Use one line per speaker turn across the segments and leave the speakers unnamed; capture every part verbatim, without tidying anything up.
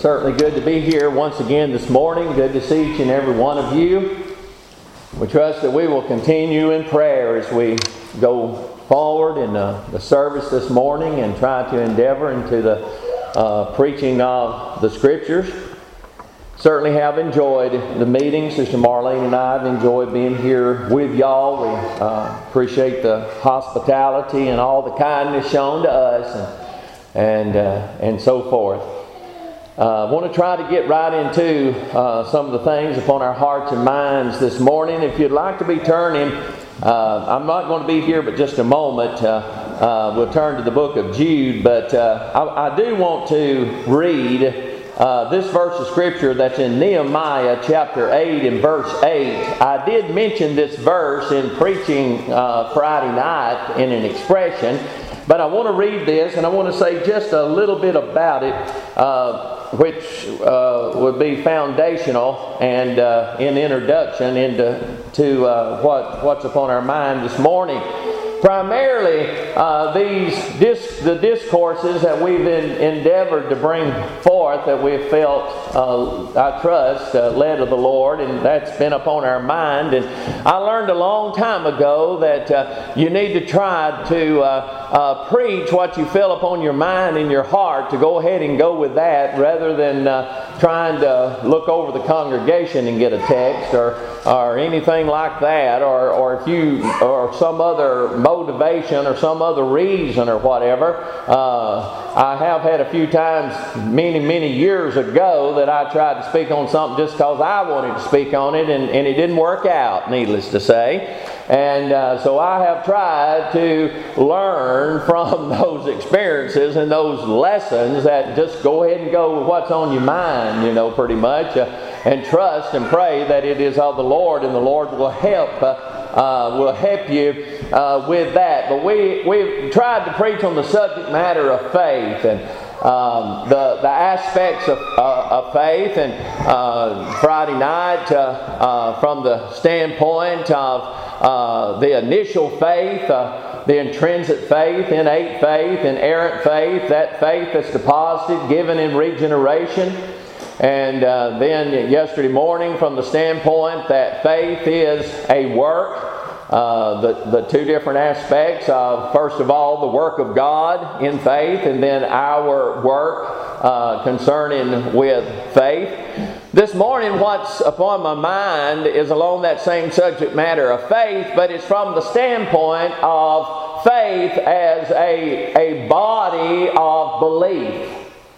Certainly good to be here once again this morning. Good to see each and every one of you. We trust that we will continue in prayer as we go forward in the, the service this morning and try to endeavor into the uh, preaching of the Scriptures. Certainly have enjoyed the meetings. Sister Marlene and I have enjoyed being here with y'all. We uh, appreciate the hospitality and all the kindness shown to us and and, uh, and so forth. I uh, want to try to get right into uh, some of the things upon our hearts and minds this morning. If you'd like to be turning, uh, I'm not going to be here but just a moment. Uh, uh, we'll turn to the book of Jude, but uh, I, I do want to read uh, this verse of Scripture that's in Nehemiah chapter eight and verse eight. I did mention this verse in preaching uh, Friday night in an expression, but I want to read this and I want to say just a little bit about it. Uh, which uh, would be foundational and uh, in introduction into to uh, what what's upon our mind this morning. Primarily, uh, these dis- the discourses that we've in, endeavored to bring forth, that we've felt, uh, I trust, uh, led of the Lord, and that's been upon our mind. And I learned a long time ago that uh, you need to try to uh, uh, preach what you feel upon your mind and your heart, to go ahead and go with that, rather than uh, trying to look over the congregation and get a text or or anything like that, or or if you or some other motivation or some other reason or whatever. Uh, I have had a few times, many, many years ago, that I tried to speak on something just because I wanted to speak on it, and, and it didn't work out, needless to say. And uh, so I have tried to learn from those experiences and those lessons, that just go ahead and go with what's on your mind, you know, pretty much, uh, and trust and pray that it is of the Lord, and the Lord will help uh, uh, will help you uh, with that. But we we've tried to preach on the subject matter of faith and Um, the the aspects of, uh, of faith, and uh, Friday night uh, uh, from the standpoint of uh, the initial faith, uh, the intrinsic faith, innate faith, inerrant faith, that faith that's deposited, given in regeneration. And uh, then yesterday morning from the standpoint that faith is a work. Uh, the, the two different aspects of, first of all, the work of God in faith, and then our work uh, concerning with faith. This morning, what's upon my mind is along that same subject matter of faith, but it's from the standpoint of faith as a, a body of belief.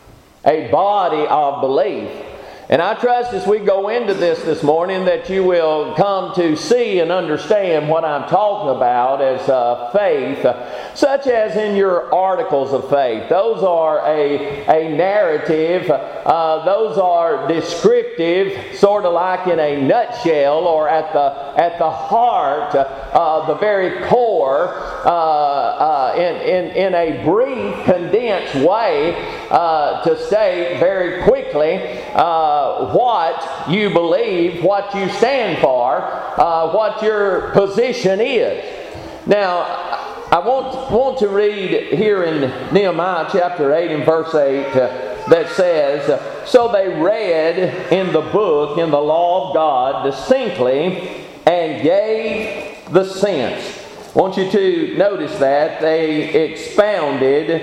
A body of belief. And I trust as we go into this this morning that you will come to see and understand what I'm talking about as uh, faith, uh, such as in your articles of faith. Those are a, a narrative, uh, those are descriptive, sort of like in a nutshell, or at the at the heart, uh, the very core, uh, uh, in, in, in a brief, condensed way, uh, to state very quickly uh, what you believe, what you stand for, uh, what your position is. Now, I want, want to read here in Nehemiah chapter eight and verse eight uh, that says, "So they read in the book, in the law of God, distinctly, and gave the sense." I want you to notice that they expounded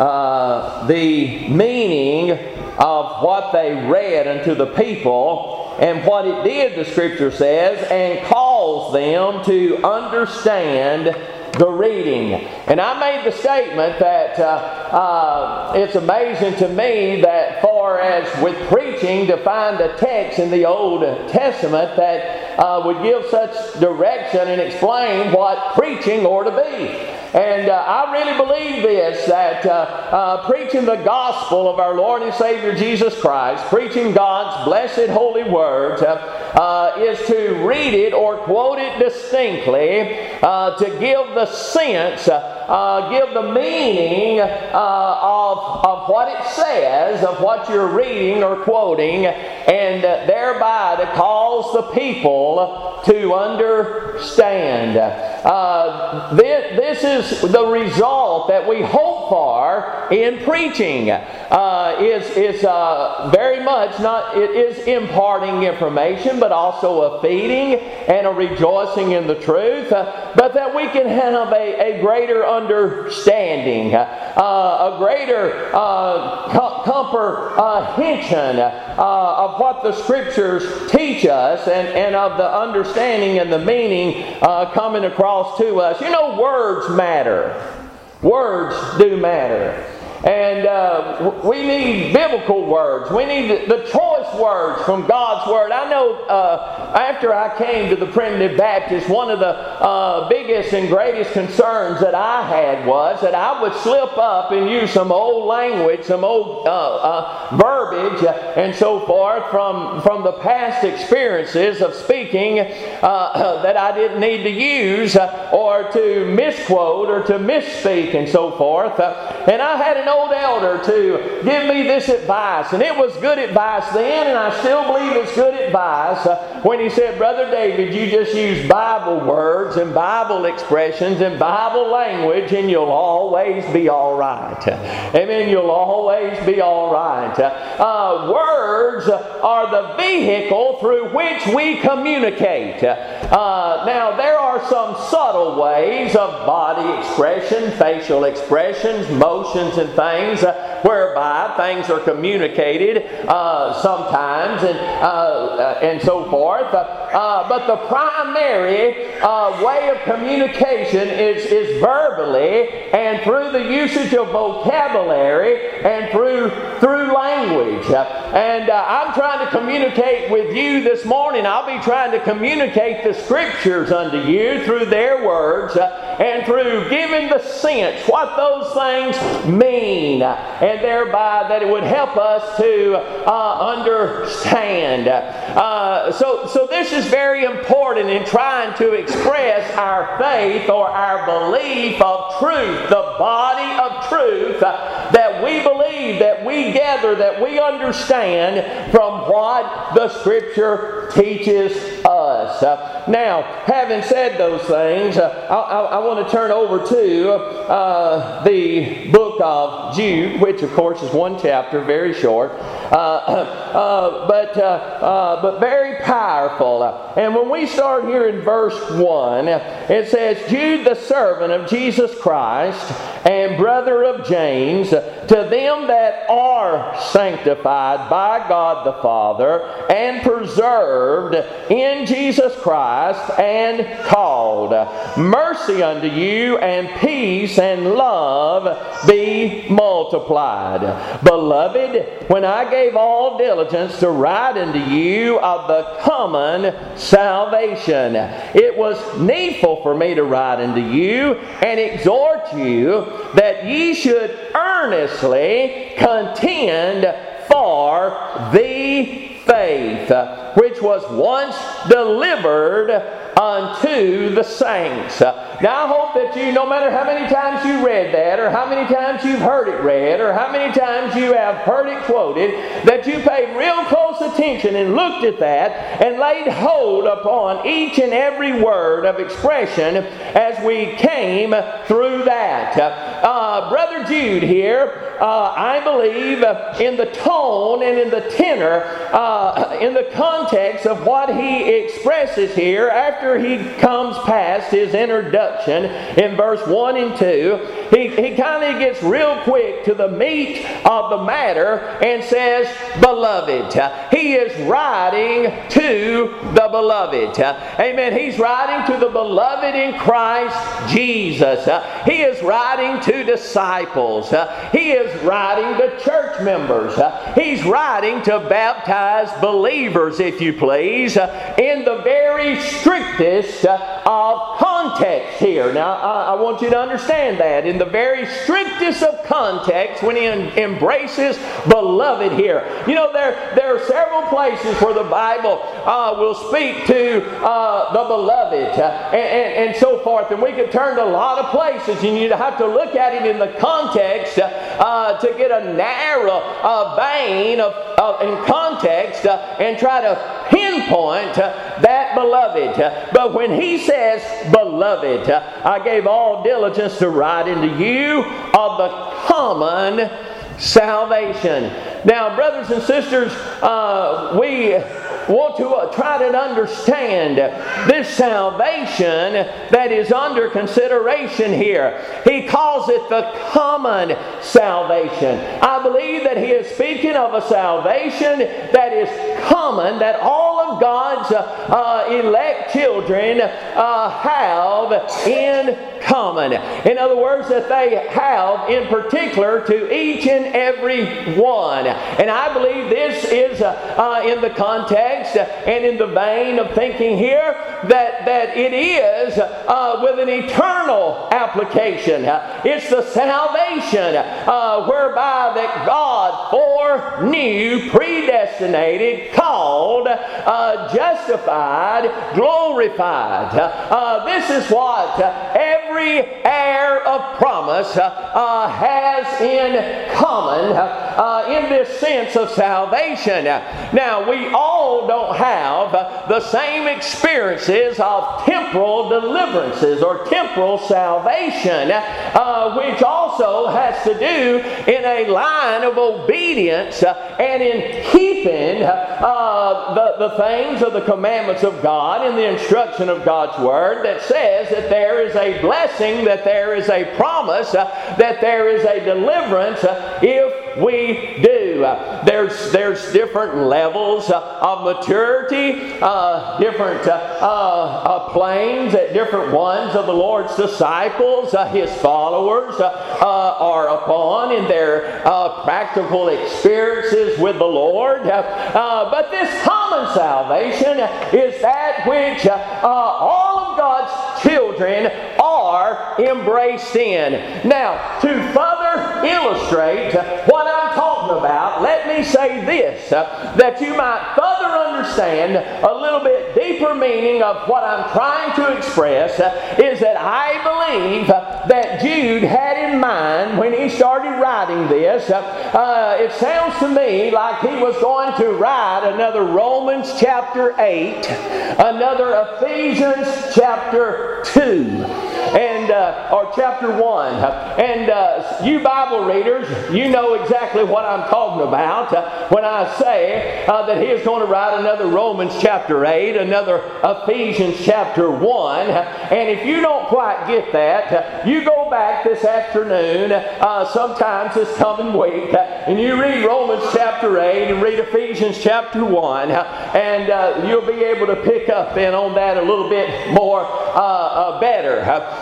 uh, the meaning of what they read unto the people, and what it did, the Scripture says, and caused them to understand the reading. And I made the statement that uh, uh, it's amazing to me that far as with preaching, to find a text in the Old Testament that uh, would give such direction and explain what preaching ought to be. And uh, I really believe this, that uh, uh, preaching the gospel of our Lord and Savior Jesus Christ, preaching God's blessed holy word, uh, uh, is to read it or quote it distinctly, uh, to give the sense, uh, uh, give the meaning uh, of, of what it says, of what you're reading or quoting, and uh, thereby to cause the people to understand. Uh, this, this is the result that we hope so far in preaching uh, is, is uh, very much not, it is imparting information, but also a feeding and a rejoicing in the truth, uh, but that we can have a, a greater understanding, uh, a greater uh, com- comprehension uh, of what the Scriptures teach us, and, and of the understanding and the meaning uh, coming across to us. You know, words matter. Words do matter. And uh, we need biblical words. We need the choice words from God's Word. I know uh, after I came to the Primitive Baptist, one of the uh, biggest and greatest concerns that I had was that I would slip up and use some old language, some old uh, uh, verbiage and so forth from, from the past experiences of speaking uh, that I didn't need to use uh, or to misquote or to misspeak and so forth. Uh, and I had an old elder to give me this advice, and it was good advice then, and I still believe it's good advice uh, when he said, Brother David, you just use Bible words and Bible expressions and Bible language, and you'll always be all right. Amen. You'll always be all right. Uh, words are the vehicle through which we communicate. Uh, now, there are some subtle ways of body expression, facial expressions, motions, and things uh, whereby things are communicated uh, sometimes and uh, and so forth. Uh, but the primary uh, way of communication is, is verbally and through the usage of vocabulary and through through language. And uh, I'm trying to communicate with you this morning. I'll be trying to communicate the Scriptures unto you through their words uh, and through giving the sense what those things mean, and thereby that it would help us to uh, understand. Uh, so, so this is very important in trying to express our faith or our belief of truth, the body of truth uh, that we believe, that we gather, that we understand from what the Scripture teaches us. Uh, now, having said those things, uh, I, I, I want to turn over to uh, the book of Jude, which of course is one chapter, very short, uh, uh, but uh, uh, but very powerful. And when we start here in verse one, it says, Jude, the servant of Jesus Christ and brother of James, to them that are sanctified by God the Father and preserved in Jesus Christ and called, mercy unto you and peace and love be multiplied. Beloved, when I gave all diligence to write unto you of the common salvation, it was needful for me to write unto you and exhort you that ye should earnestly contend for the faith which was once delivered unto the saints. Now I hope that you, no matter how many times you read that, or how many times you've heard it read, or how many times you have heard it quoted, that you paid real close attention and looked at that and laid hold upon each and every word of expression as we came through that. Uh, Brother Jude here, uh, I believe uh, in the tone and in the tenor, uh, in the context of what he expresses here after he comes past his introduction in verse one and two, he, he kind of gets real quick to the meat of the matter and says, Beloved. He is writing to the beloved. Amen. He's writing to the beloved in Christ Jesus. He is writing to disciples. He is writing to church members. He's writing to baptized believers, if you please, in the very strictest of context here. Now, I, I want you to understand that. In the very strictest of context, when he en- embraces beloved here. You know, there, there are several places where the Bible uh, will speak to uh, the beloved uh, and, and, and so forth. And we could turn to a lot of places, and you'd have to look at it in the context uh, to get a narrow uh, vein of, of in context uh, and try to pinpoint uh, that beloved. Uh, but when he says beloved, uh, I gave all diligence to write into you of the common salvation. Now, brothers and sisters, uh, we want to uh, try to understand this salvation that is under consideration here. He calls it the common salvation. I believe that he is speaking of a salvation that is common, that all of God's uh, uh, elect children uh, have in common. In other words, that they have in particular to each and every one. And I believe this is uh, uh, in the context and in the vein of thinking here that, that it is uh, with an eternal application. It's the salvation uh, whereby that God foreknew, predestinated, called, uh, justified, glorified. Uh, this is what every heir of promise uh, has in common uh, in this sense of salvation. Now, we all don't have the same experiences of temporal deliverances or temporal salvation, uh, which also has to do in a line of obedience uh, and in keeping uh, the, the things of the commandments of God and the instruction of God's Word that says that there is a blessing, that there is a promise, uh, that there is a deliverance uh, if we do. Uh, there's, there's different levels uh, of maturity, uh, different uh, uh, uh, planes that different ones of the Lord's disciples, uh, His followers, uh, uh, are upon in their uh, practical experiences with the Lord. Uh, uh, but this common salvation is that which uh, uh, all of God's children are embraced in. Now, to further illustrate what I'm talking about, let me say this, uh, that you might further understand a little bit deeper meaning of what I'm trying to express, uh, is that I believe uh, that Jude had in mind when he started writing this, uh, uh, it sounds to me like he was going to write another Romans chapter eight, another Ephesians chapter two, and uh, or chapter one. And uh, you Bible readers, you know exactly what I'm talking about uh, when I say uh, that he is going to write another Romans chapter eight, another Ephesians chapter one. And if you don't quite get that, uh, you go back this afternoon, uh, sometimes this coming week, uh, and you read Romans chapter eight and read Ephesians chapter one, uh, and uh, you'll be able to pick up then on that a little bit more uh, uh, better.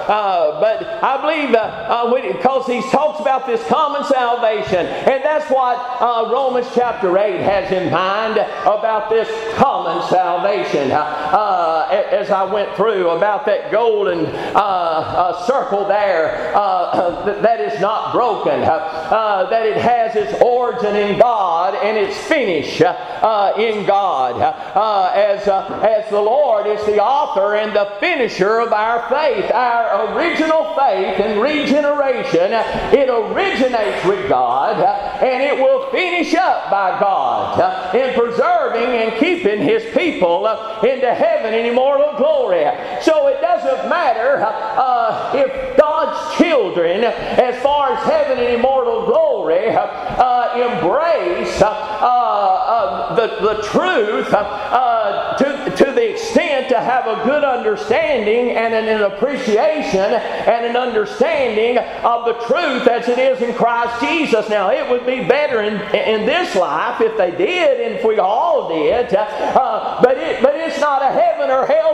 Uh, but I believe uh, uh, when, because he talks about this common salvation, and that's what uh, Romans chapter eight has in mind about this common salvation. Uh, as I went through about that golden uh, uh, circle there uh, that is not broken, uh, that it has its origin in God and its finish uh, in God. Uh, as, uh, as the Lord is the author and the finisher of our faith, our original faith and regeneration, it originates with God and it will finish up by God in preserving and keeping His people into heaven in immortal glory. So it doesn't matter uh, if God's children, as far as heaven and immortal glory, uh, embrace uh, uh, the, the truth uh, to, to the extent to have a good understanding and an, an appreciation and an understanding of the truth as it is in Christ Jesus. Now, it would be better in, in this life if they did and if we all did, uh, but, it, but it's not a heaven or hell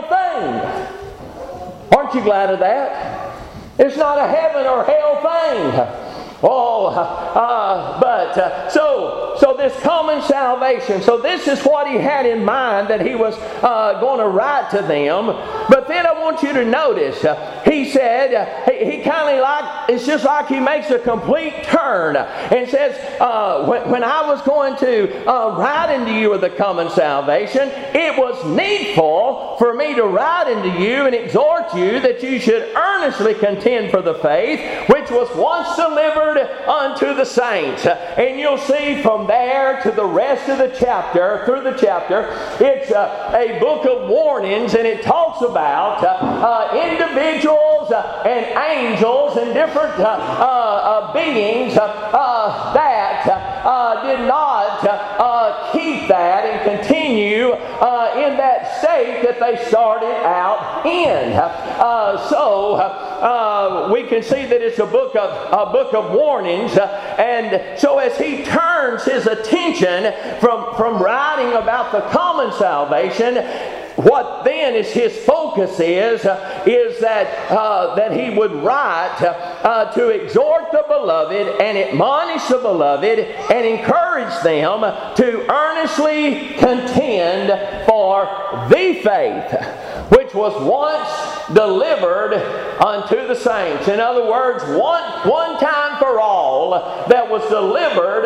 thing. Aren't you glad of that? It's not a heaven or hell thing. Oh, uh, but uh, so so this common salvation. So this is what he had in mind that he was uh, going to write to them. But then I want you to notice, uh, he said uh, he, he kind of like it's just like he makes a complete turn and says, uh, when, when I was going to uh, write into you of the common salvation, it was needful for me to write into you and exhort you that you should earnestly contend for the faith which was once delivered unto the saints. And you'll see from there to the rest of the chapter, through the chapter, it's a, a book of warnings, and it talks about uh, uh, individuals uh, and angels and different uh, uh, uh, beings uh, uh, that uh, did not uh, keep that and continue uh, in that state that they started out in. Uh, so uh, we can see that it's a book of a book of warnings, uh, and so as he turns his attention from from writing about the common salvation, what then is his focus is, uh, is that, uh, that he would write uh, to exhort the beloved and admonish the beloved and encourage them to earnestly contend for the faith which was once delivered unto the saints. In other words, one, one time for all that was delivered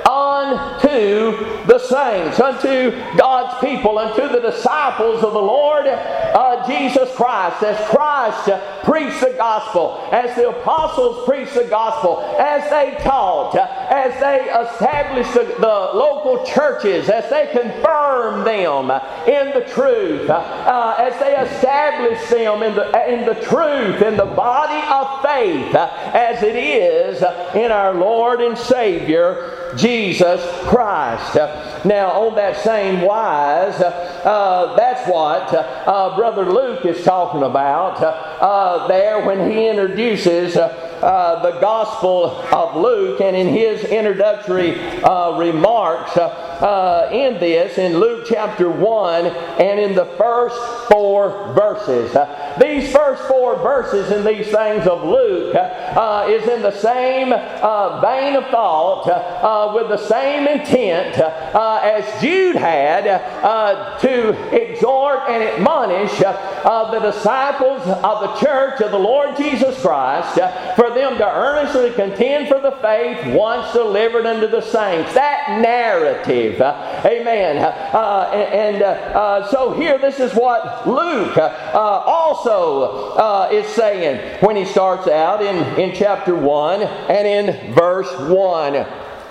unto the saints, unto God's people, unto the disciples of the Lord uh, Jesus Christ. As Christ uh, preached the gospel, as the apostles preached the gospel, as they taught, uh, as they established the, the local churches, as they confirmed them in the truth, uh, uh, as they established them in the, in the truth, in the body of faith, uh, as it is in our Lord and Savior, Jesus Christ. Now, on that same wise, uh, that's what uh, Brother Luke is talking about uh, there when he introduces uh, uh, the Gospel of Luke, and in his introductory uh, remarks uh, uh, in this, in Luke chapter one, and in the first four verses. Uh, these first four verses in these things of Luke uh, is in the same uh, vein of thought, uh, with the same intent uh, as Jude had uh, to exhort and admonish uh, the disciples of the church of the Lord Jesus Christ, uh, for them to earnestly contend for the faith once delivered unto the saints. That narrative, uh, amen. Uh, and and uh, uh, so here, this is what Luke uh, also uh, is saying when he starts out in, in chapter one and in verse one.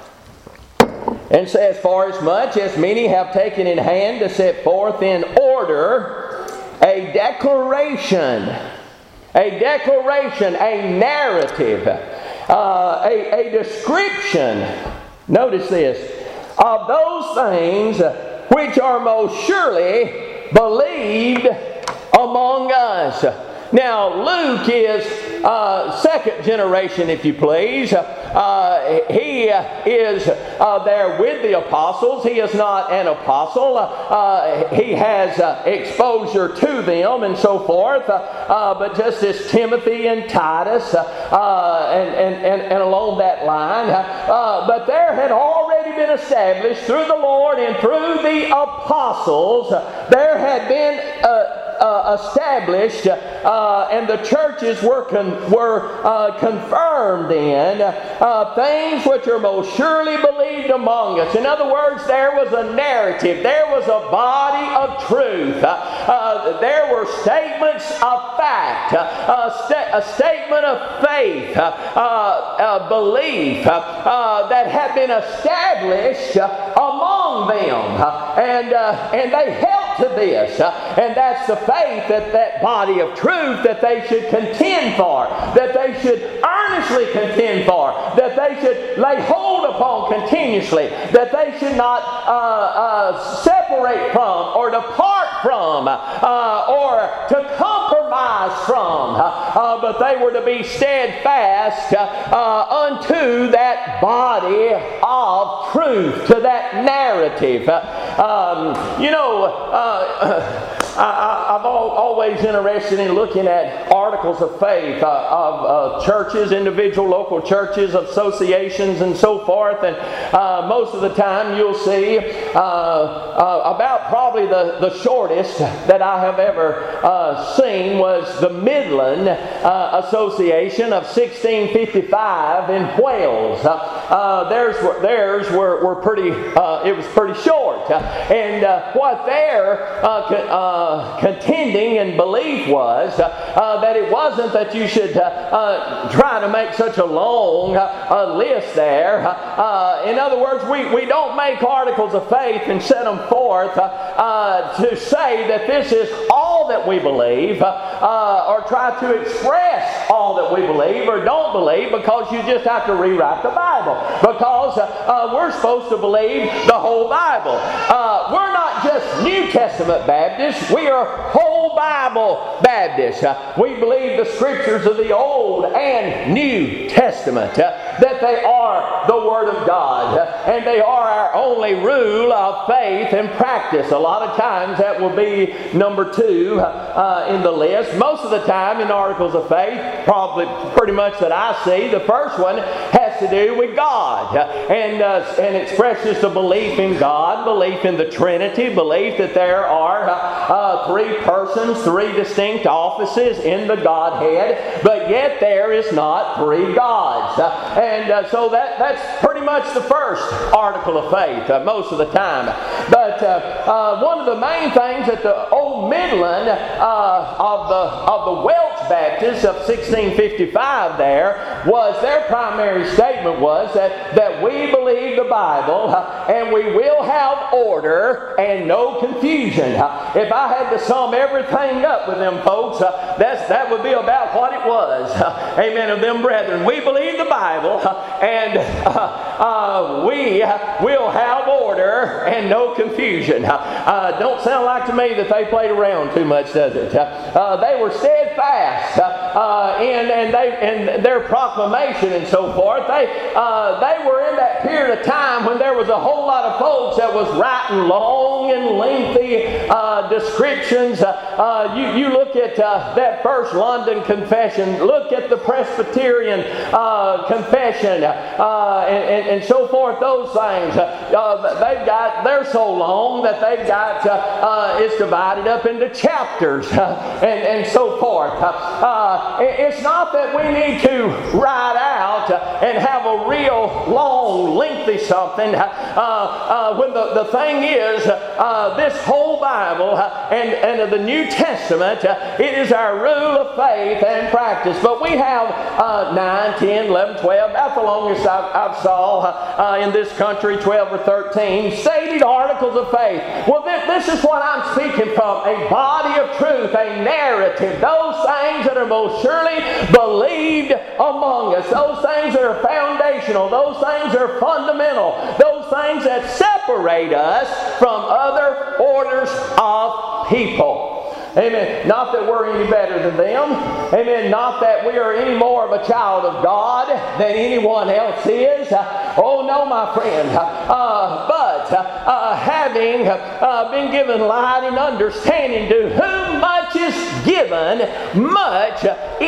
And says, for as much as many have taken in hand to set forth in order a declaration, a declaration, a narrative, uh, a, a description, notice this, of those things which are most surely believed among us. Now, Luke is uh, second generation, if you please. Uh, he uh, is uh, there with the apostles. He is not an apostle. Uh, he has uh, exposure to them and so forth. Uh, uh, but just as Timothy and Titus uh, and, and, and, and along that line. Uh, but there had already been established through the Lord and through the apostles, there had been uh, Uh, established uh, and the churches were con- were uh, confirmed in uh, things which are most surely believed among us. In other words, there was a narrative, there was a body of truth, uh, uh, there were statements of fact, uh, a, sta- a statement of faith, uh, uh, belief uh, uh, that had been established uh, among them, uh, and uh, and they held to this, uh, and that's the faith that that body of truth that they should contend for, that they should earnestly contend for, that they should lay hold upon continuously, that they should not uh, uh, separate from or depart from uh, or to compromise from, uh, uh, but they were to be steadfast uh, unto that body of truth, to that narrative. Uh, um, you know, uh, I, I've all, always interested in looking at articles of faith uh, of uh, churches, individual local churches, associations, and so forth. And uh, most of the time you'll see uh, uh, about probably the, the shortest that I have ever uh, seen was the Midland uh, Association of sixteen fifty-five in Wales. Uh, uh, theirs were, theirs were, were pretty, uh, it was pretty short. Uh, and uh, what their uh, uh, uh, contending in belief was uh, uh, that it wasn't that you should uh, uh, try to make such a long uh, list there. Uh, in other words, we, we don't make articles of faith and set them forth uh, uh, to say that this is all that we believe, uh, uh, or try to express all that we believe or don't believe, because you just have to rewrite the Bible. Because uh, uh, we're supposed to believe the whole Bible. Uh, we're not just New Testament Baptists, we are whole Bible Baptists. Uh, we believe the Scriptures of the Old and New Testament, uh, that they are the Word of God, uh, and they are our only rule of faith and practice. A lot of times that will be number two uh, in the list. Most of the time in articles of faith, probably pretty much that I see, the first one has to do with God, uh, and, uh, and expresses the belief in God, belief in the Trinity, belief that there are uh, uh, three persons, three distinct offices in the Godhead, but yet there is not three gods. Uh, and uh, so that, that's pretty much the first article of faith uh, most of the time. But uh, uh, one of the main things that the Old Midland uh, of the of the Welch Baptists of sixteen fifty-five there was, their primary statement was that, that we believe the Bible uh, and we will have order and no confusion. Uh, if I had to sum everything up with them folks, uh, that's, that would be about what it was. Uh, amen, of them brethren. We believe the Bible uh, and uh, uh, we uh, will have order and no confusion. Uh, uh, don't sound like to me that they played around too much, does it? Uh, uh, they were steadfast uh, uh, in, and they, in their proclamation and so forth. They, uh, they were in that period of time when there was a whole lot of folks that was writing long and lengthy uh, descriptions. Uh, uh, you, you look at uh, that first London Confession, look at the Presbyterian uh, Confession, uh, and, and, and so forth, those things. Uh, uh, they've got, they're so long that they've got, uh, uh, it's divided up into chapters uh, and, and so forth. Uh, uh, it's not that we need to write out uh, and have a real long, lengthy something. Uh, uh, when the, the thing is, uh, this whole Bible uh, and, and the New Testament, uh, it is our rule of faith and practice. But we have uh, nine, ten, eleven, twelve, about the longest I've, I've saw uh, in this country, twelve or thirteen, stated articles of faith. Well, this, this is what I'm speaking from, a body of truth, a narrative, those things that are most surely believed among us, those things that are foundational, those things that are fundamental, those things that separate us from other orders of people. Amen. Not that we're any better than them. Amen. Not that we are any more of a child of God than anyone else is. Oh no, my friend. Uh, but uh, having uh, been given light and understanding, to whom much is given, much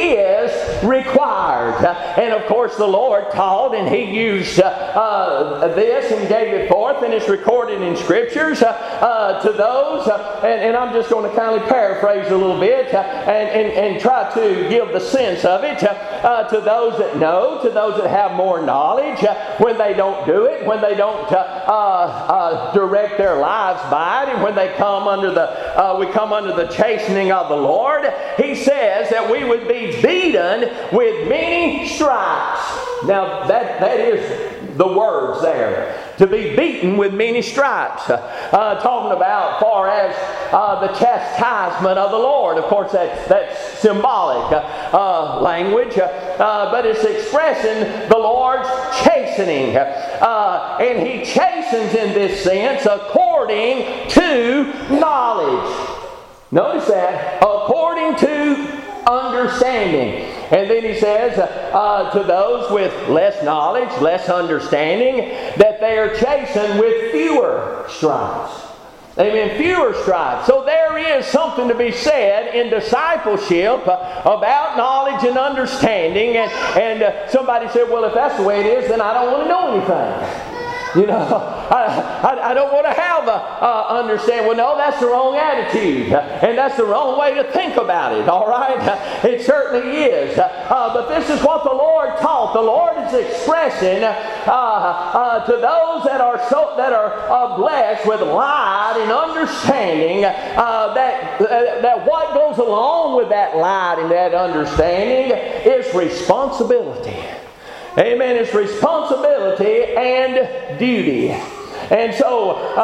is required. And of course the Lord taught, and He used uh, uh, this and gave it forth, and it's recorded in Scriptures uh, uh, to those, uh, and, and I'm just going to kindly paraphrase Paraphrase a little bit uh, and, and, and try to give the sense of it uh, uh, to those that know, to those that have more knowledge, uh, when they don't do it, when they don't uh, uh, uh, direct their lives by it, and when they come under the uh, we come under the chastening of the Lord. He says that we would be beaten with many stripes. Now that that is the words there, to be beaten with many stripes, uh, talking about far as uh, the chastisement of the Lord. Of course, that's, that's symbolic uh, uh, language, uh, but it's expressing the Lord's chastening, uh, and He chastens in this sense according to knowledge. Notice that, according to understanding. And then he says uh, to those with less knowledge, less understanding, that they are chastened with fewer stripes. Amen. Fewer stripes. So there is something to be said in discipleship uh, about knowledge and understanding. And, and uh, somebody said, well, if that's the way it is, then I don't want to know anything. You know, I, I, I don't want to have a uh, understand. Well, no, that's the wrong attitude. And that's the wrong way to think about it, all right? It certainly is. Uh, but this is what the Lord taught. The Lord is expressing uh, uh, to those that are so, that are uh, blessed with light and understanding uh, that, uh, that what goes along with that light and that understanding is responsibility. Amen. It's responsibility and duty. And so uh,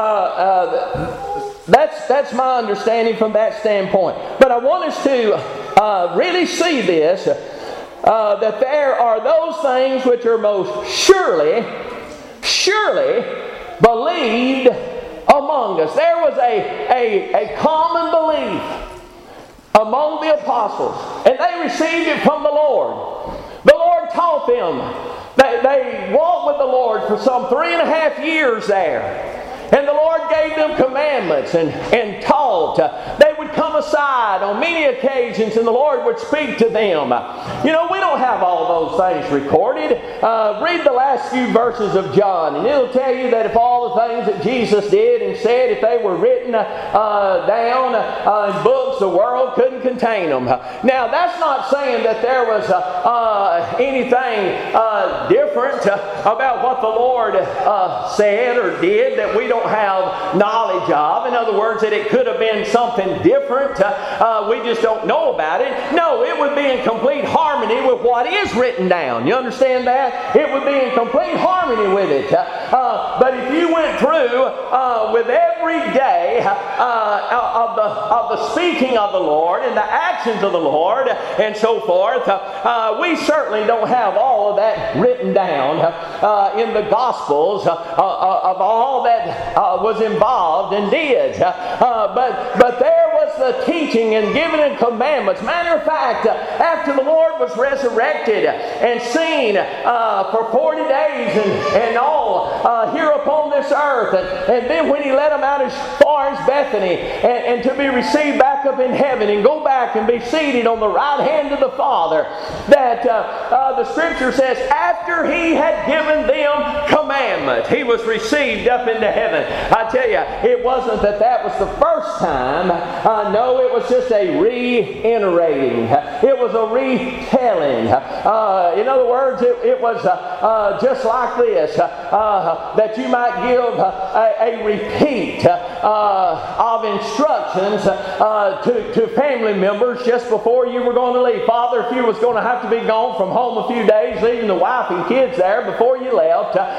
uh, that's that's my understanding from that standpoint. But I want us to uh, really see this, uh, that there are those things which are most surely, surely believed among us. There was a, a, a common belief among the apostles, and they received it from the Lord. The Lord taught them. They, they walked with the Lord for some three and a half years there. And the Lord gave them commandments and, and taught. They would come aside on many occasions and the Lord would speak to them. You know, we don't have all those things recorded. Uh, read the last few verses of John and it'll tell you that if all the things that Jesus did and said, if they were written uh, down uh, in books, the world couldn't contain them. Now, that's not saying that there was uh, uh, anything uh, different about what the Lord uh, said or did that we don't have knowledge of. In other words, that it could have been something different. Uh, uh, we just don't know about it. No, it would be in complete harmony with what is written down. You understand that? It would be in complete harmony with it. Uh, but if you went through uh, with every day uh, of, the, of the speaking of the Lord and the actions of the Lord and so forth, uh, we certainly don't have all of that written down uh, in the Gospels uh, uh, of all that Uh, was involved and did. Uh, but, but there was the teaching and giving of commandments. Matter of fact, uh, after the Lord was resurrected and seen uh, for forty days and, and all uh, here upon this earth, and, and then when He led them out as far as Bethany and, and to be received back up in heaven and go back and be seated on the right hand of the Father, that uh, uh, the Scripture says after He had given them commandment, He was received up into heaven. I tell you, it wasn't that that was the first time. Uh, no, it was just a reiterating. It was a retelling. Uh, in other words, it, it was uh, uh, just like this, uh, that you might give a, a repeat uh, of instructions uh, to, to family members just before you were going to leave. Father, if you was going to have to be gone from home a few days, leaving the wife and kids there before you left, uh,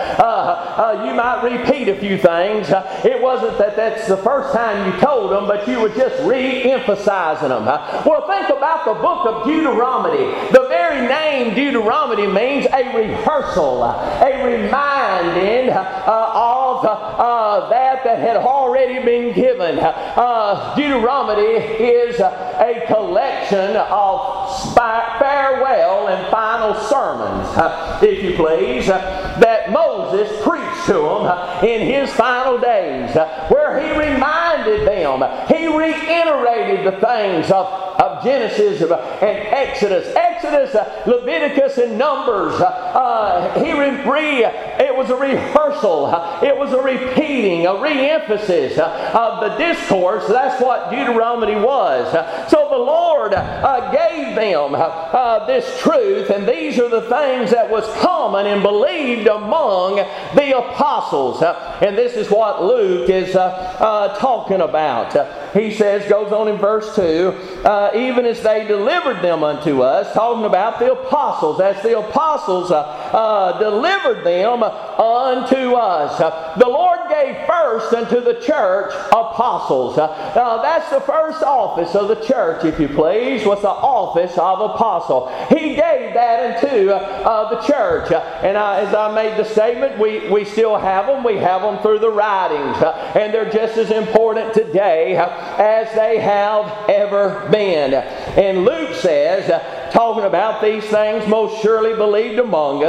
uh, you might repeat a few things. It wasn't that that's the first time you told them, but you were just re-emphasizing them. Well, think about the book of Deuteronomy. The very name Deuteronomy means a rehearsal, a reminding uh, of uh, that that had already been given. Uh, Deuteronomy is a collection of spi- farewell and final sermons, uh, if you please, uh, that Moses preached to them in his final days, uh, where he reminded them, he reiterated the things of, of Genesis and Exodus, Exodus, uh, Leviticus, and Numbers. Uh, uh, he re, re, it was a rehearsal, uh, it was a repeating, a re-emphasis uh, of the discourse. That's what Deuteronomy was. Uh, so the Lord uh, gave them uh, uh, this truth, and these are the things that was common and believed among the apostles. Uh, and this is what Luke is uh, uh, talking about. Uh, he says, goes on in verse two, uh, even as they delivered them unto us, talking about the apostles, as the apostles uh, uh, delivered them unto us. Uh, the Lord gave first unto the church apostles. Uh, uh, that's the first office of the church, if you please, was the office of apostle. He gave that unto uh, the church. Uh, and I, as I made the statement, we, we still have them. We have them through the writings. Uh, and they're just as important today uh, as they have ever been. And Luke says, uh, talking about these things most surely believed among us, uh,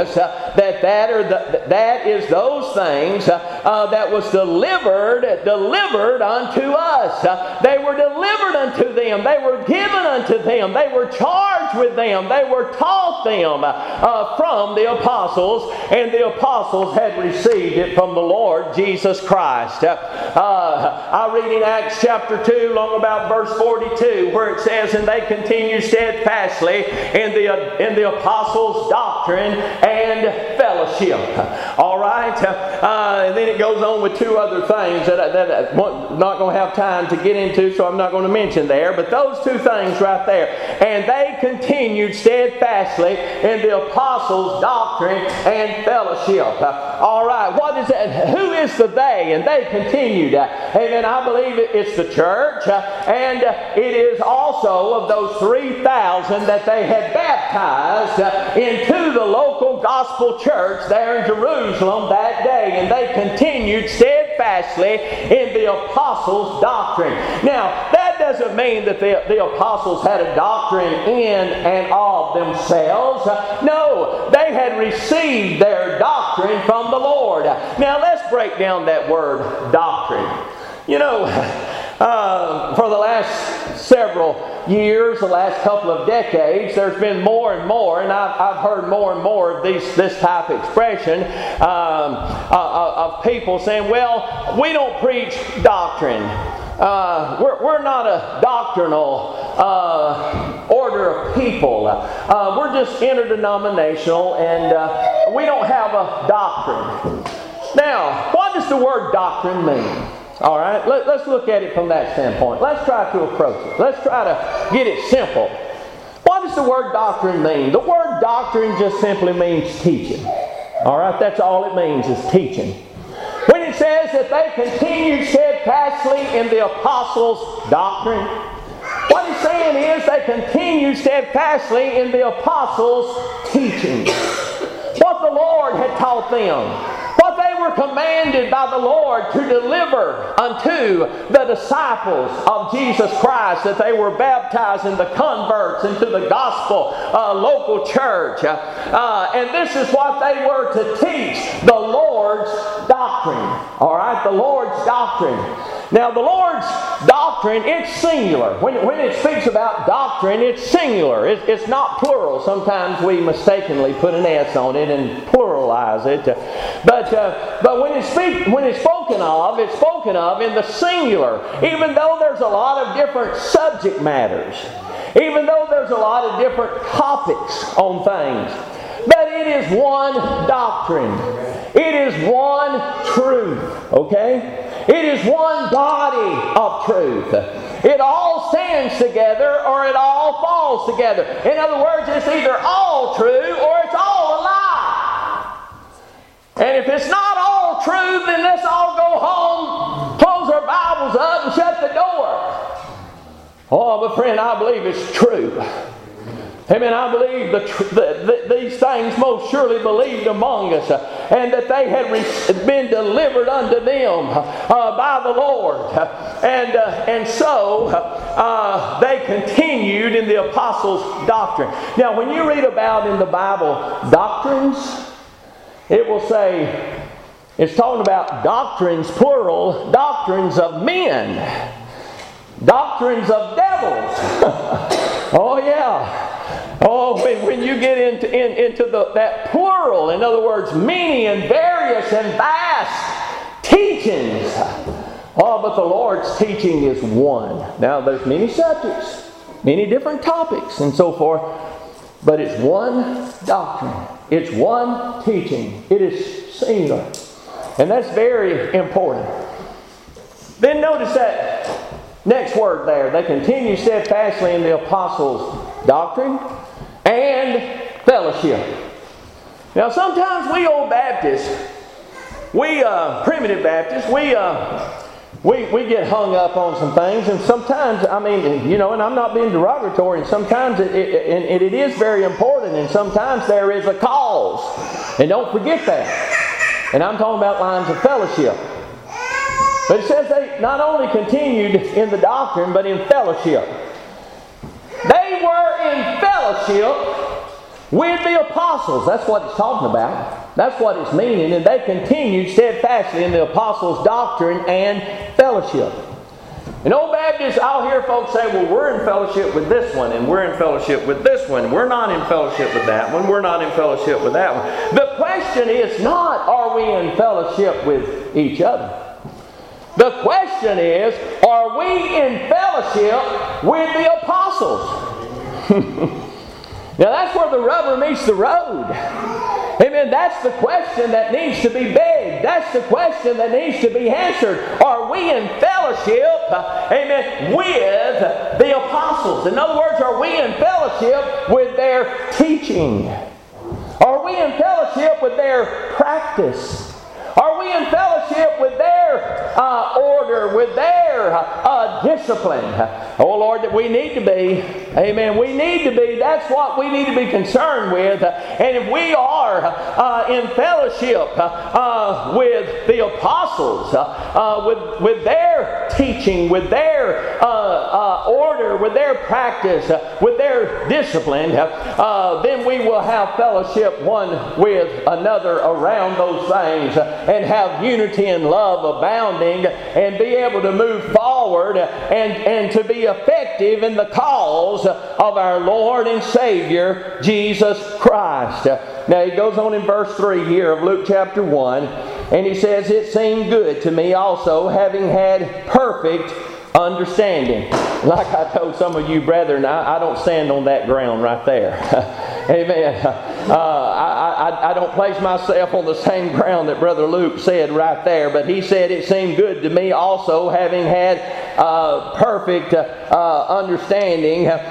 that that, are the, that is those things uh, uh, that was delivered, delivered unto us. Uh, they were delivered unto them. They were given unto them. They were charged with them. They were taught them uh, from the apostles, and the apostles had received it from the Lord Jesus Christ. Uh, I read in Acts chapter two, long about verse forty-two, where it says, "And they continued steadfastly in the in the apostles' doctrine and fellowship." All right, uh, and then it goes on with two other things that, I, that I'm not going to have time to get into, so I'm not going to mention there. But those two things right there, and they continued steadfastly in the apostles' doctrine and fellowship. All right, what is that? Who is the they? And they continued. Amen. I believe it's the church, and it is also of those three thousand that they had baptized into the local gospel church there in Jerusalem that day, and they continued steadfastly in the apostles' doctrine. Now, that doesn't mean that the, the apostles had a doctrine in and of themselves. No, they had received their doctrine from the Lord. Now, let's break down that word doctrine. You know, uh, for the last several years, the last couple of decades, there's been more and more, and I've, I've heard more and more of these, this type of expression um, uh, of people saying, well, we don't preach doctrine. Uh, we're, we're not a doctrinal uh, order of people. Uh, we're just interdenominational, and uh, we don't have a doctrine. Now, what does the word doctrine mean? All right, Let, let's look at it from that standpoint. Let's try to approach it. Let's try to get it simple. What does the word doctrine mean? The word doctrine just simply means teaching. All right, that's all it means is teaching. When it says that they continued steadfastly in the apostles' doctrine, what it's saying is they continued steadfastly in the apostles' teaching. What the Lord had taught them, what they were commanded by the Lord to deliver unto the disciples of Jesus Christ, that they were baptized in the converts into the gospel uh, local church. Uh, and this is what they were to teach, the Lord's doctrine. All right, the Lord's doctrine. Now, the Lord's doctrine, it's singular. When, when it speaks about doctrine, it's singular. It, it's not plural. Sometimes we mistakenly put an S on it and pluralize it. But uh, but when it's, speak, when it's spoken of, it's spoken of in the singular. Even though there's a lot of different subject matters. Even though there's a lot of different topics on things. But it is one doctrine. It is one truth. Okay? It is one body of truth. It all stands together or it all falls together. In other words, it's either all true or it's all a lie. And if it's not all true, then let's all go home, close our Bibles up and shut the door. Oh, but friend, I believe it's true. Amen. I believe the, the, the, these things most surely believed among us, uh, and that they had re- been delivered unto them uh, by the Lord. Uh, and, uh, and so uh, they continued in the apostles' doctrine. Now, when you read about in the Bible doctrines, it will say, it's talking about doctrines, plural, doctrines of men, doctrines of devils. Oh, yeah. Oh, when, when you get into, in, into the, that plural, in other words, many and various and vast teachings. Oh, but the Lord's teaching is one. Now, there's many subjects, many different topics and so forth, but it's one doctrine. It's one teaching. It is singular. And that's very important. Then notice that next word there. They continue steadfastly in the apostles' doctrine and fellowship. Now, sometimes we old Baptists, we uh, primitive Baptists, we uh, we we get hung up on some things, and sometimes, I mean, you know, and I'm not being derogatory, and sometimes it, it, it, it is very important, and sometimes there is a cause, and don't forget that. And I'm talking about lines of fellowship. But it says they not only continued in the doctrine, but in fellowship. They were in fellowship with the apostles. That's what it's talking about. That's what it's meaning. And they continued steadfastly in the apostles' doctrine and fellowship. In Old Baptists, I'll hear folks say, well, we're in fellowship with this one, and we're in fellowship with this one. We're not in fellowship with that one. We're not in fellowship with that one. The question is not, are we in fellowship with each other? The question is, are we in fellowship with the apostles? Now that's where the rubber meets the road. Amen. That's the question that needs to be begged. That's the question that needs to be answered. Are we in fellowship, amen, with the apostles? In other words, are we in fellowship with their teaching? Are we in fellowship with their practice? Are we in fellowship with their uh, order, with their uh, discipline? Oh Lord, that we need to be. Amen. We need to be. That's what we need to be concerned with. And if we are uh, in fellowship uh, with the apostles, uh, with, with their teaching, with their uh, uh, order, with their practice, uh, with their discipline, uh, then we will have fellowship one with another around those things, and have unity and love abounding, and be able to move forward and, and to be effective in the cause of our Lord and Savior, Jesus Christ. Now he goes on in verse three here of Luke chapter one, and he says, it seemed good to me also, having had perfect understanding. Like I told some of you brethren, I, I don't stand on that ground right there. Amen. Uh, I, I, I don't place myself on the same ground that Brother Luke said right there, but he said it seemed good to me also, having had uh, perfect uh, understanding. Uh,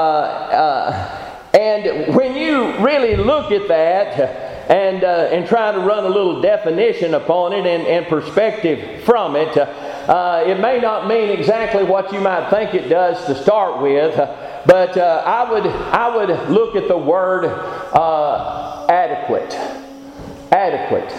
uh, and when you really look at that, and uh, and try to run a little definition upon it and, and perspective from it, uh, it may not mean exactly what you might think it does to start with, but uh, I would I would look at the word uh, adequate. Adequate.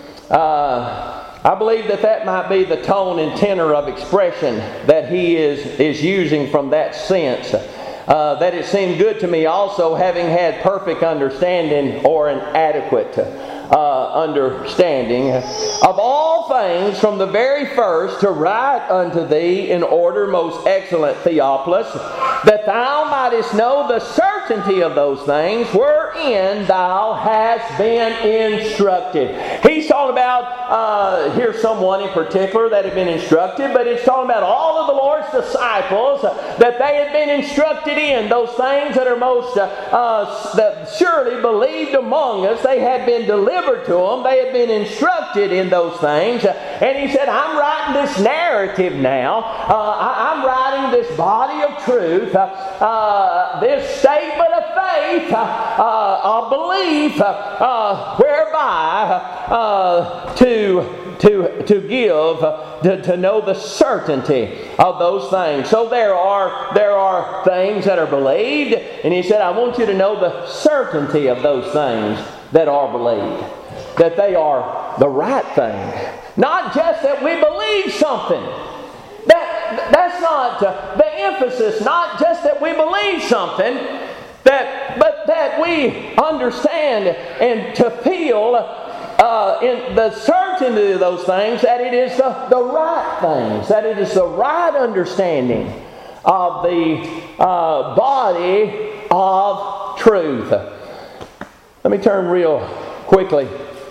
Uh, I believe that that might be the tone and tenor of expression that he is is using from that sense. Uh, that it seemed good to me also, having had perfect understanding, or an adequate uh, understanding of all things from the very first, to write unto thee in order, most excellent Theophilus, that thou mightest know the certainty of those things wherein thou hast been instructed. He's talking about, uh, here's someone in particular that had been instructed, but it's talking about all of the Lord's disciples that they had been instructed in those things that are most uh, uh, that surely believed among us. They had been delivered to them. They had been instructed in those things. And he said, I'm writing this narrative now. Uh, I, I'm writing this body of truth, uh, uh, this statement of faith, uh, of belief, uh, whereby uh, to to to give to, to know the certainty of those things. So there are there are things that are believed, and he said, I want you to know the certainty of those things that are believed, that they are the right thing. Not just that we believe something. That that's not uh, the emphasis. Not just that we believe something, that but that we understand and to feel Uh, in the certainty of those things, that it is the, the right things, that it is the right understanding of the uh, body of truth. Let me turn real quickly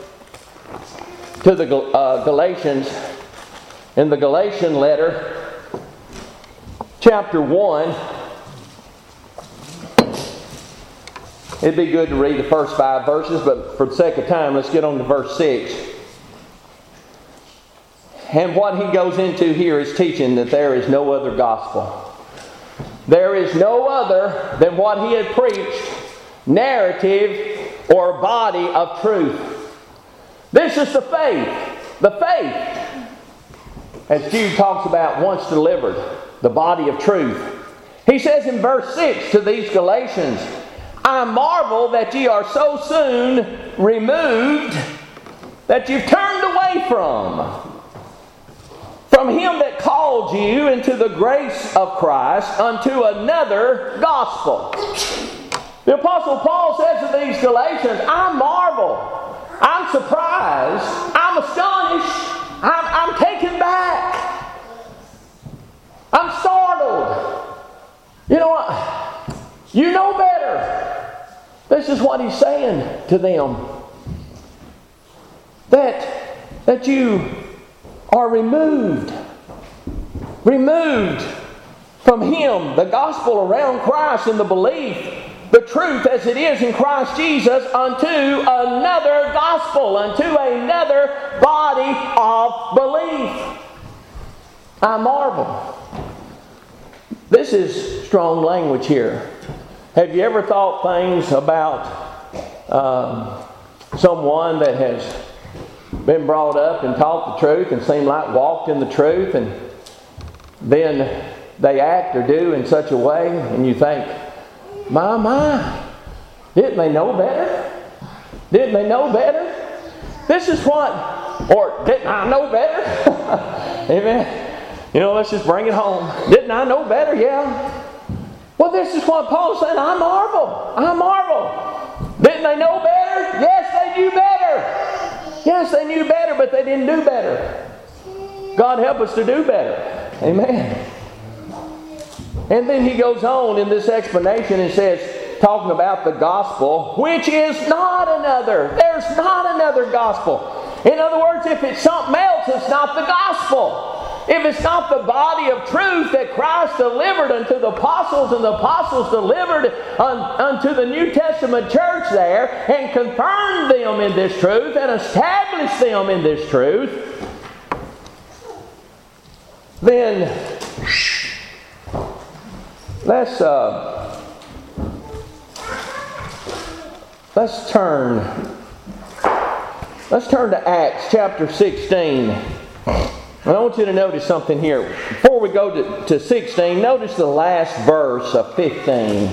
to the uh, Galatians. In the Galatian letter, chapter one, it'd be good to read the first five verses, but for the sake of time, let's get on to verse six. And what he goes into here is teaching that there is no other gospel. There is no other than what he had preached, narrative or body of truth. This is the faith. The faith, as Jude talks about, once delivered, the body of truth. He says in verse six to these Galatians, I marvel that ye are so soon removed, that you've turned away from from him that called you into the grace of Christ unto another gospel. The Apostle Paul says to these Galatians, I marvel I'm surprised. I'm astonished. I'm, I'm taken back. I'm startled. You know what? You know better. This is what he's saying to them. That, that you are removed. Removed from Him, the gospel around Christ and the belief, the truth as it is in Christ Jesus, unto another gospel, unto another body of belief. I marvel. This is strong language here. Have you ever thought things about um, someone that has been brought up and taught the truth and seemed like walked in the truth, and then they act or do in such a way, and you think, my, my, didn't they know better? Didn't they know better? This is what, or didn't I know better? Amen. You know, let's just bring it home. Didn't I know better? Yeah. Well, this is what Paul said. I marvel. I marvel. Didn't they know better? Yes, they knew better. Yes, they knew better, but they didn't do better. God help us to do better. Amen. And then he goes on in this explanation and says, talking about the gospel, which is not another. There's not another gospel. In other words, if it's something else, it's not the gospel. If it's not the body of truth that Christ delivered unto the apostles, and the apostles delivered un, unto the New Testament church there, and confirmed them in this truth, and established them in this truth, then let's uh, let's turn let's turn to Acts chapter sixteen. And I want you to notice something here. Before we go to, to sixteen, notice the last verse of fifteen.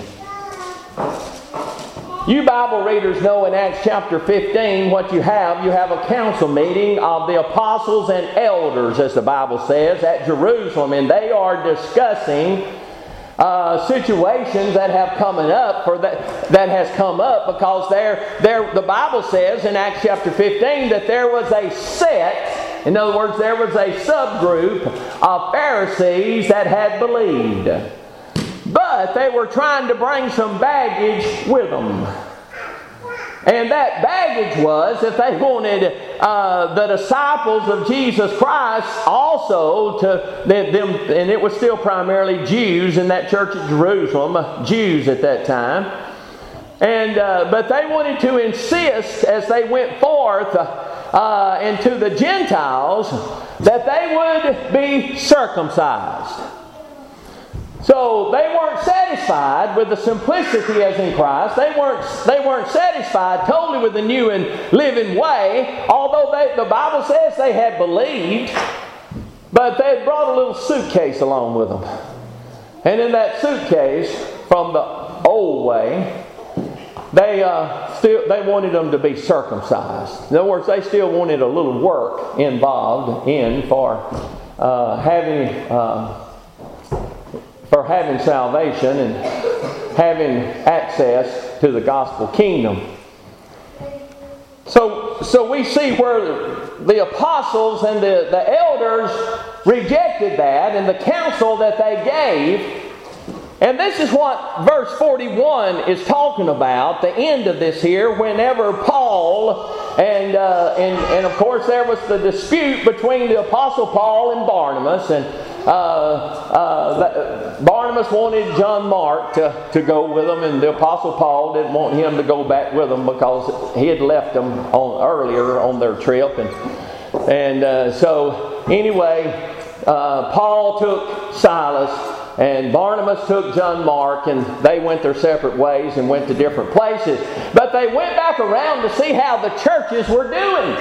You Bible readers know in Acts chapter fifteen what you have. You have a council meeting of the apostles and elders, as the Bible says, at Jerusalem. And they are discussing uh, situations that have coming up, for that, that has come up because there, there, the Bible says in Acts chapter fifteen that there was a set. In other words, there was a subgroup of Pharisees that had believed. But they were trying to bring some baggage with them. And that baggage was that they wanted uh, the disciples of Jesus Christ also to them, and it was still primarily Jews in that church at Jerusalem, Jews at that time. And uh, but they wanted to insist as they went forth uh, into the Gentiles that they would be circumcised. So they weren't satisfied with the simplicity as in Christ. They weren't they weren't satisfied totally with the new and living way, although they, the Bible says they had believed, but they had brought a little suitcase along with them. And in that suitcase, from the old way, They uh, still they wanted them to be circumcised. In other words, they still wanted a little work involved in for uh, having uh, for having salvation and having access to the gospel kingdom. So, so we see where the apostles and the, the elders rejected that, and the counsel that they gave. And this is what verse forty-one is talking about, the end of this here, whenever Paul, and, uh, and, and of course there was the dispute between the Apostle Paul and Barnabas, and uh, uh, Barnabas wanted John Mark to, to go with them, and the Apostle Paul didn't want him to go back with them because he had left them on, earlier on their trip. And, and uh, so anyway, uh, Paul took Silas, and Barnabas took John Mark, and they went their separate ways and went to different places. But they went back around to see how the churches were doing.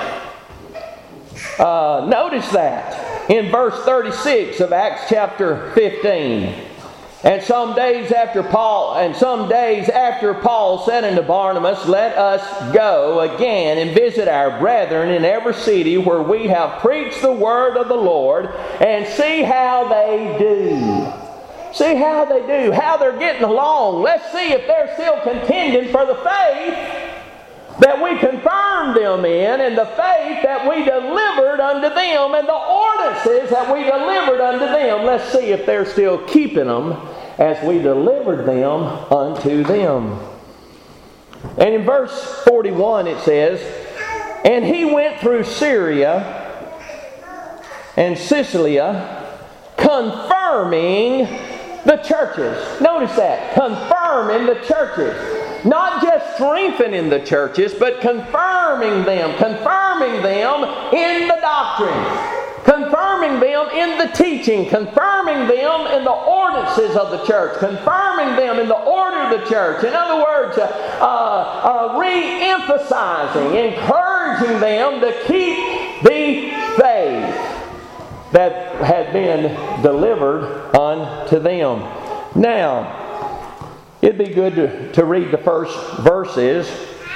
Uh, notice that in verse thirty-six of Acts chapter fifteen. And some days after Paul, and some days after Paul said unto Barnabas, Let us go again and visit our brethren in every city where we have preached the word of the Lord, and see how they do. See how they do, how they're getting along. Let's see if they're still contending for the faith that we confirmed them in, and the faith that we delivered unto them, and the ordinances that we delivered unto them. Let's see if they're still keeping them as we delivered them unto them. And in verse forty-one it says, "And he went through Syria and Cilicia, confirming the churches." Notice that, confirming the churches. Not just strengthening the churches, but confirming them. Confirming them in the doctrine. Confirming them in the teaching. Confirming them in the ordinances of the church. Confirming them in the order of the church. In other words, uh, uh, re-emphasizing, encouraging them to keep the faith that had been delivered unto them. Now, it'd be good to, to read the first verses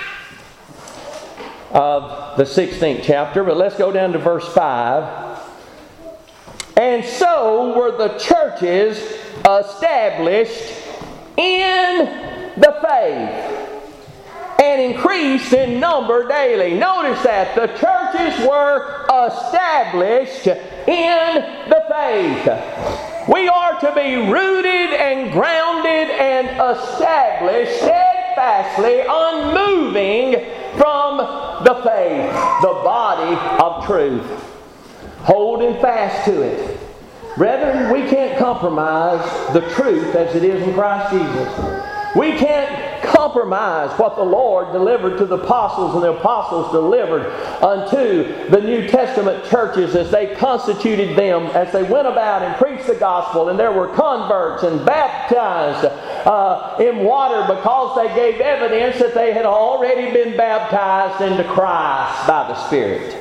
of the sixteenth chapter, but let's go down to verse five. "And so were the churches established in the faith, and increased in number daily." Notice that the churches were established in the faith. We are to be rooted and grounded and established steadfastly, unmoving from the faith, the body of truth. Holding fast to it. Brethren, we can't compromise the truth as it is in Christ Jesus. We can't compromise what the Lord delivered to the apostles and the apostles delivered unto the New Testament churches as they constituted them, as they went about and preached the gospel, and there were converts and baptized uh, in water because they gave evidence that they had already been baptized into Christ by the Spirit.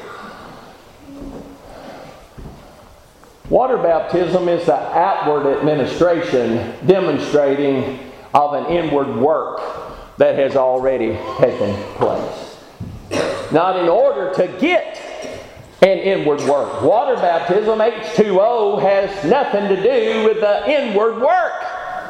Water baptism is the outward administration demonstrating of an inward work that has already taken place. Not in order to get an inward work. Water baptism, H two O, has nothing to do with the inward work.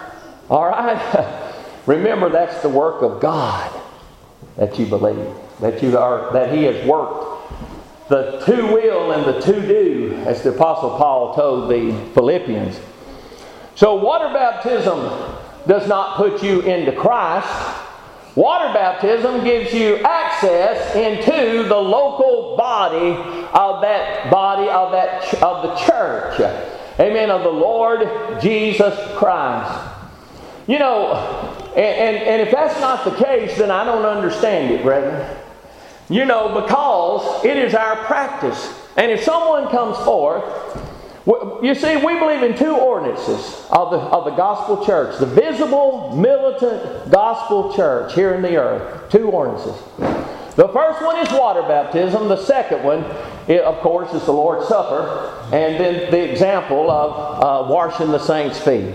Alright? Remember, that's the work of God that you believe. That you are, that He has worked the to will and the to do, as the Apostle Paul told the Philippians. So water baptism does not put you into Christ. Water baptism gives you access into the local body of that body of that of the church. Amen. Of the Lord Jesus Christ. You know, and, and, and if that's not the case, then I don't understand it, brethren. You know, because it is our practice. And if someone comes forth, you see, we believe in two ordinances of the, of the gospel church. The visible, militant gospel church here in the earth. Two ordinances. The first one is water baptism. The second one, it, of course, is the Lord's Supper. And then the example of uh, washing the saints' feet.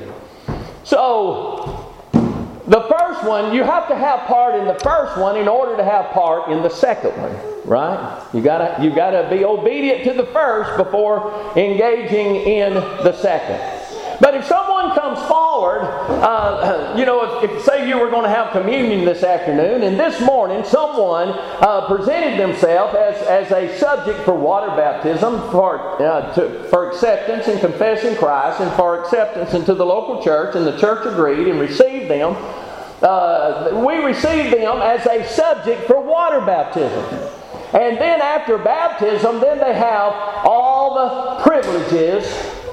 So, the first one, you have to have part in the first one in order to have part in the second one, right? You gotta, you gotta be obedient to the first before engaging in the second. But if someone comes forward, uh, you know, if, if say you were going to have communion this afternoon, and this morning someone uh, presented themselves as, as a subject for water baptism, for uh, to, for acceptance and confessing Christ, and for acceptance into the local church, and the church agreed and received them, uh, we received them as a subject for water baptism. And then after baptism, then they have all the privileges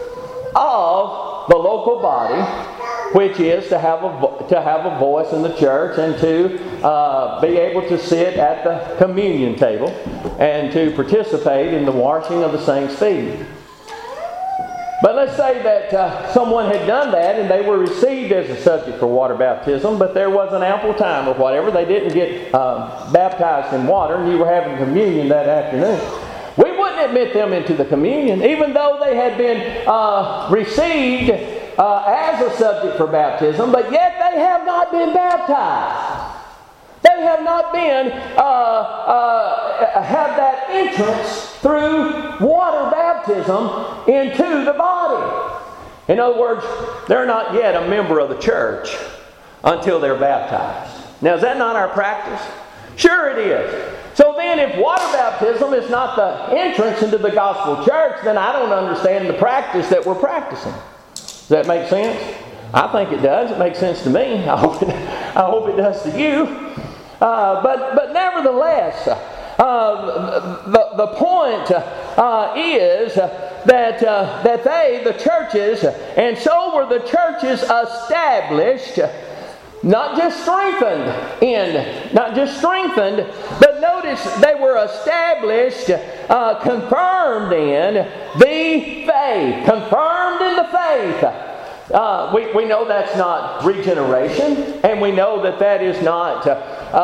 of the local body, which is to have a to have a voice in the church and to uh, be able to sit at the communion table and to participate in the washing of the saints' feet. But let's say that uh, someone had done that and they were received as a subject for water baptism, but there wasn't ample time or whatever. They didn't get uh, baptized in water, and you were having communion that afternoon. We wouldn't admit them into the communion, even though they had been uh, received uh, as a subject for baptism, but yet they have not been baptized. They have not been, uh, uh, have that entrance through water baptism into the body. In other words, they're not yet a member of the church until they're baptized. Now, is that not our practice? Sure it is. So then if water baptism is not the entrance into the gospel church, then I don't understand the practice that we're practicing. Does that make sense? I think it does. It makes sense to me. I hope it, I hope it does to you. Uh, but, but nevertheless, uh, the, the point uh, is that, uh, that they, the churches, and so were the churches established, not just strengthened in, not just strengthened, but notice they were established, uh, confirmed in the faith. Confirmed in the faith. Uh, we, we know that's not regeneration, and we know that that is not uh,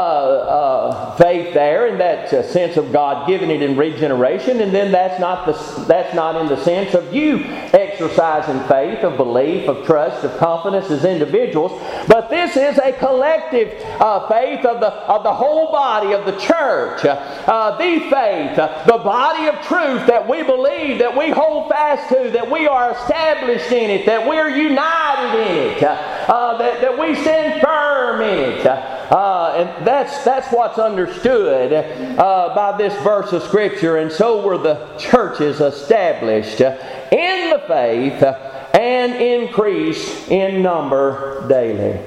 uh, faith there in that uh, sense of God giving it in regeneration, and then that's not the that's not in the sense of you exercising faith, of belief, of trust, of confidence as individuals. But this is a collective uh, faith of the of the whole body of the church, uh, the faith, uh, the body of truth that we believe, that we hold fast to, that we are established in it, that we're united in it, uh, that, that we stand firm in it. Uh, and that's that's what's understood uh, by this verse of Scripture. And so were the churches established in the faith and increased in number daily.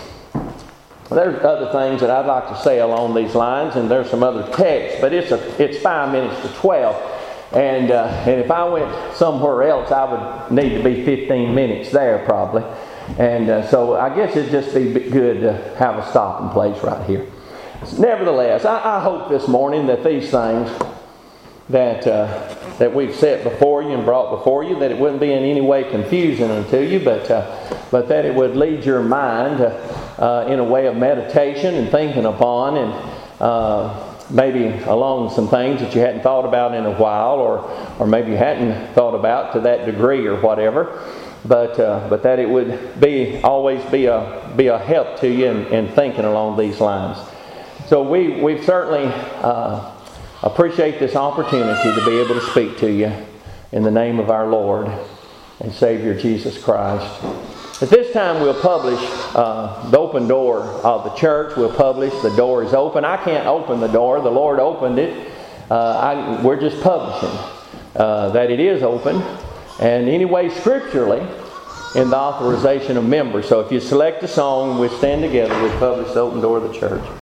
There's other things that I'd like to say along these lines, and there's some other texts, but it's a, it's five minutes to twelve. And, uh, and if I went somewhere else, I would need to be fifteen minutes there probably. And uh, so I guess it'd just be good to have a stopping place right here. Nevertheless, I, I hope this morning that these things that uh, that we've set before you and brought before you, that it wouldn't be in any way confusing unto you, but uh, but that it would lead your mind uh, in a way of meditation and thinking upon, and uh, maybe along some things that you hadn't thought about in a while, or or maybe you hadn't thought about to that degree or whatever. But uh, but that it would be always be a be a help to you in, in thinking along these lines. So we we certainly uh, appreciate this opportunity to be able to speak to you in the name of our Lord and Savior Jesus Christ. At this time we'll publish uh, the open door of the church. We'll publish the door is open. I can't open the door. The Lord opened it. Uh, I, we're just publishing uh, that it is open. And anyway, scripturally, in the authorization of members. So if you select a song, we stand together, we publish the open door of the church.